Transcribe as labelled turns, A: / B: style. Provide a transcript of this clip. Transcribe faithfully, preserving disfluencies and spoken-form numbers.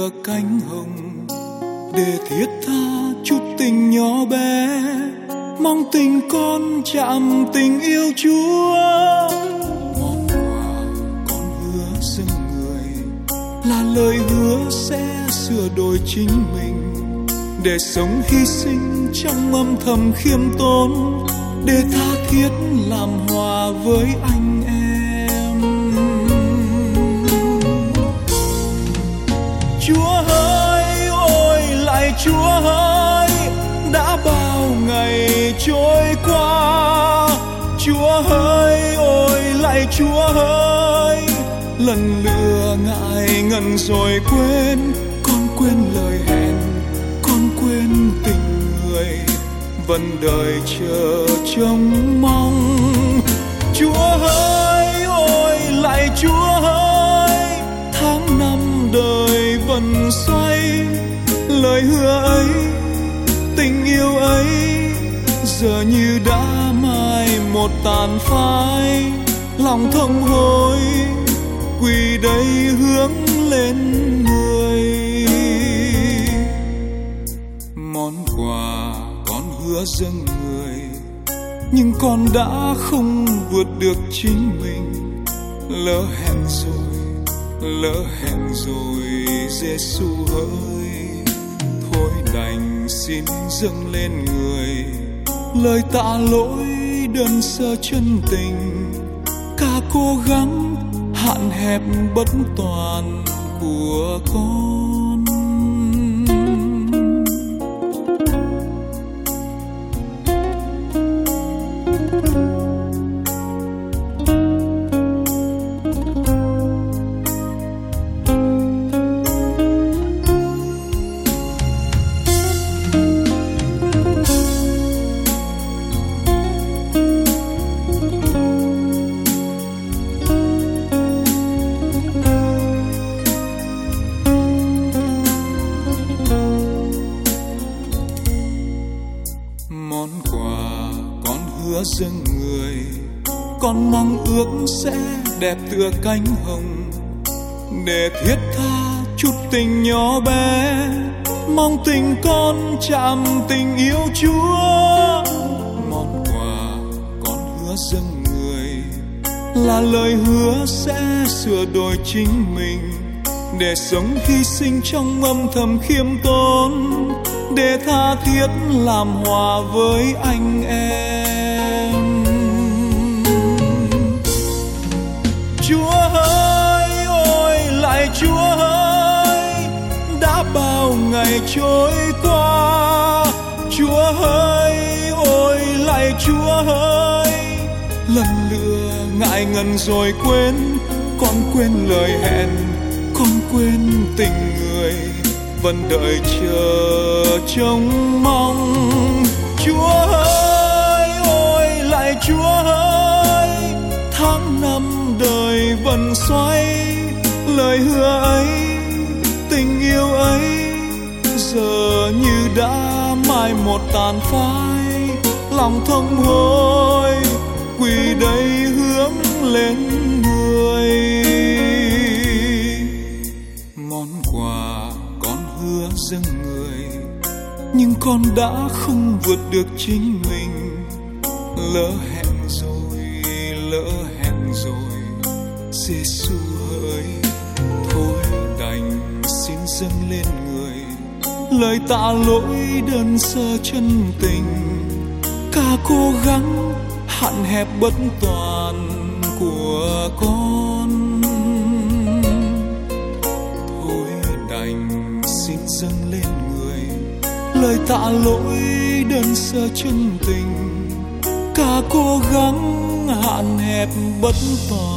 A: tựa cánh hồng, để thiết tha chút tình nhỏ bé, mong tình con chạm tình yêu Chúa. Món quà con hứa dâng người là lời hứa sẽ sửa đổi chính mình, để sống hy sinh trong âm thầm khiêm tốn, để tha thiết làm hòa với anh em. Chúa ơi, ôi lạy Chúa ơi, đã bao ngày trôi qua. Chúa ơi, ôi lạy Chúa ơi, lần lựa ngại ngần rồi quên, con quên lời hẹn, con quên tình người, vẫn đợi chờ trông mong. Chúa ơi, ôi lạy Chúa ơi, tháng năm đời vẫn xoay, lời hứa ấy, tình yêu ấy, giờ như đã mai một tàn phai. Lòng thông hối quỳ đây hướng lên người. Món quà con hứa dâng người, nhưng con đã không vượt được chính mình. Lỡ hẹn rồi, lỡ hẹn rồi Giêsu ơi, thôi đành xin dâng lên người lời tạ lỗi đơn sơ chân tình. Cả cố gắng hạn hẹp bất toàn của con. Dâng người, con mong ước sẽ đẹp tựa cánh hồng, để thiết tha chút tình nhỏ bé, mong tình con chạm tình yêu Chúa. Món quà con hứa dâng người là lời hứa sẽ sửa đổi chính mình, để sống hy sinh trong âm thầm khiêm tốn, để tha thiết làm hòa với anh em. Chúa ơi, ôi lạy Chúa ơi, đã bao ngày trôi qua. Chúa ơi, ôi lạy Chúa ơi, lần lựa ngại ngần rồi quên, con quên lời hẹn, con quên tình người, vẫn đợi chờ trông mong. Chúa ơi, ôi lạy Chúa ơi, tháng năm đời vẫn xoay, lời hứa ấy, tình yêu ấy, giờ như đã mai một tàn phai. Lòng thông hối quỳ đây hướng lên người. Món quà con hứa dâng người, nhưng con đã không vượt được chính mình. Lỡ hẹn rồi, lỡ hẹn rồi Giêsu ơi, thôi đành xin dâng lên người lời tạ lỗi đơn sơ chân tình. Cả cố gắng hạn hẹp bất toàn của con, thôi đành xin dâng lên người lời tạ lỗi đơn sơ chân tình. Cả cố gắng hạn hẹp bất toàn